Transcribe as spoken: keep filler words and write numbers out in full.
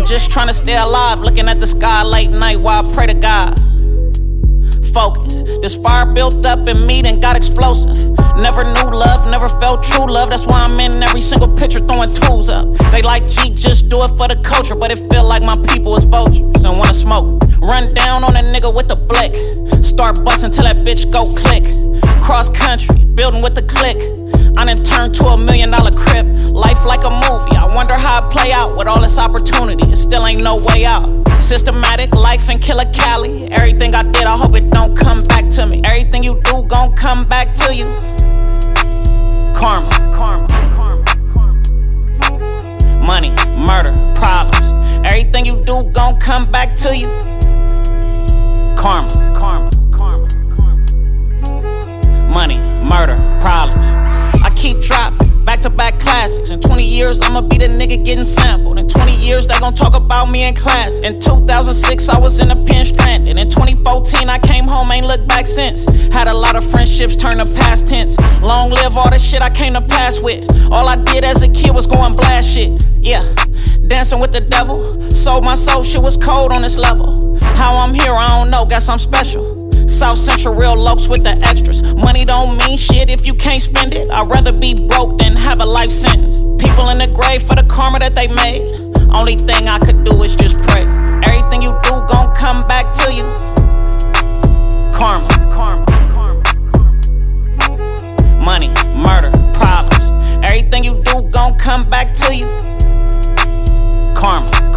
just trying to stay alive, looking at the sky late night while I pray to God. Focus, this fire built up in me then got explosive. Never knew love, never felt true love. That's why I'm in every single picture throwing tools up. They like, G, just do it for the culture, but it feel like my people is vultures and wanna smoke. Run down on a nigga with the blick, start bustin' till that bitch go click. Cross country, building with the click. I done turned to a million dollar crib. Life like a movie, I wonder how it play out with all this opportunity. It still ain't no way out. Systematic, life in Killer Cali. Everything I did, I hope it don't come back to me. Everything you do gon' come back to you. Karma, karma, karma, karma. Money, murder, problems. Everything you do gon' come back to you. Karma, karma, karma, karma. Money, murder, problems. I keep dropping back-to-back classics. In twenty years, I'ma be the nigga getting sampled. In twenty years, they gon' talk about me in class. In two thousand six, I was in a pen stranded. In twenty fourteen, I came home, ain't looked back since. Had a lot of friendships turn to past tense. Long live all the shit I came to pass with. All I did as a kid was go and blast shit. Yeah, dancing with the devil. Sold my soul, shit was cold on this level. How I'm here, I don't know, guess I'm special. South Central real lokes with the extras. Money don't mean shit if you can't spend it. I'd rather be broke than have a life sentence. People in the grave for the karma that they made. Only thing I could do is just pray. Everything you do gon' come back to you. Karma, karma, karma, karma. Money, murder, problems. Everything you do gon' come back to you. Karma.